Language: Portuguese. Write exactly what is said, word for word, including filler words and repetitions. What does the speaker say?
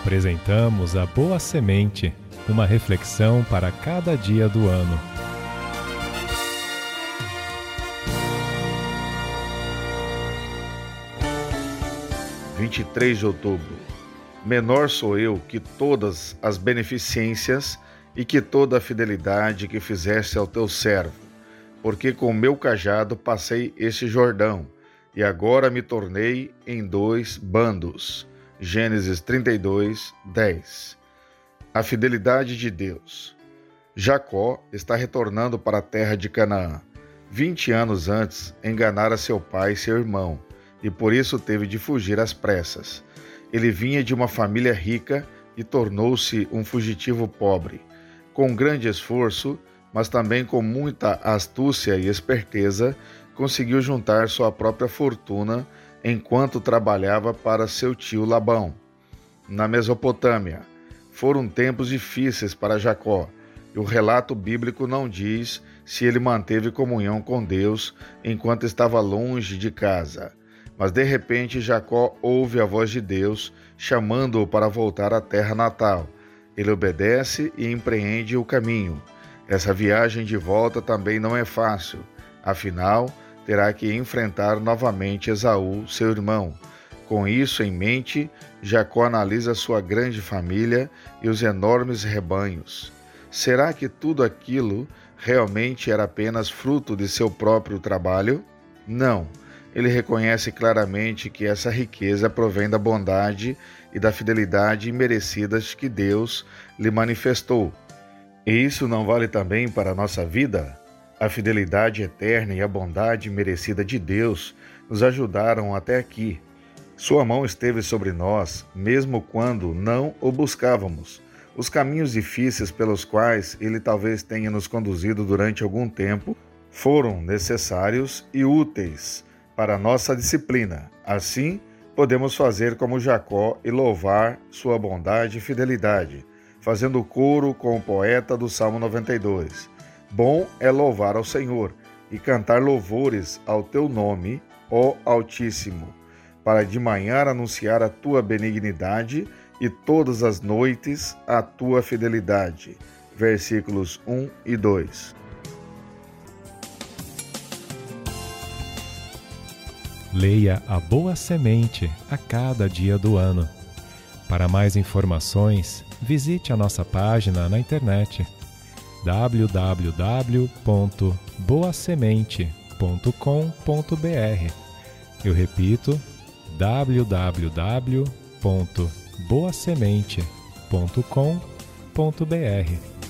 Apresentamos a Boa Semente, uma reflexão para cada dia do ano. vinte e três de outubro. Menor sou eu que todas as beneficências e que toda a fidelidade que fizeste ao teu servo, porque com meu cajado passei este Jordão, e agora me tornei em dois bandos. Gênesis trinta e dois, dez. A fidelidade de Deus. Jacó está retornando para a terra de Canaã. Vinte anos antes, enganara seu pai e seu irmão, e por isso teve de fugir às pressas. Ele vinha de uma família rica e tornou-se um fugitivo pobre. Com grande esforço, mas também com muita astúcia e esperteza, conseguiu juntar sua própria fortuna enquanto trabalhava para seu tio Labão. Na Mesopotâmia, foram tempos difíceis para Jacó, e o relato bíblico não diz se ele manteve comunhão com Deus enquanto estava longe de casa. Mas de repente Jacó ouve a voz de Deus chamando-o para voltar à terra natal. Ele obedece e empreende o caminho. Essa viagem de volta também não é fácil, afinal, terá que enfrentar novamente Esaú, seu irmão. Com isso em mente, Jacó analisa sua grande família e os enormes rebanhos. Será que tudo aquilo realmente era apenas fruto de seu próprio trabalho? Não. Ele reconhece claramente que essa riqueza provém da bondade e da fidelidade imerecidas que Deus lhe manifestou. E isso não vale também para a nossa vida? A fidelidade eterna e a bondade merecida de Deus nos ajudaram até aqui. Sua mão esteve sobre nós, mesmo quando não o buscávamos. Os caminhos difíceis pelos quais Ele talvez tenha nos conduzido durante algum tempo foram necessários e úteis para a nossa disciplina. Assim, podemos fazer como Jacó e louvar sua bondade e fidelidade, fazendo coro com o poeta do Salmo noventa e dois. Bom é louvar ao Senhor e cantar louvores ao teu nome, ó Altíssimo, para de manhã anunciar a tua benignidade e todas as noites a tua fidelidade. Versículos um e dois. Leia a Boa Semente a cada dia do ano. Para mais informações, visite a nossa página na internet w w w ponto boa semente ponto com ponto b r. Eu repito, w w w ponto boa semente ponto com ponto b r.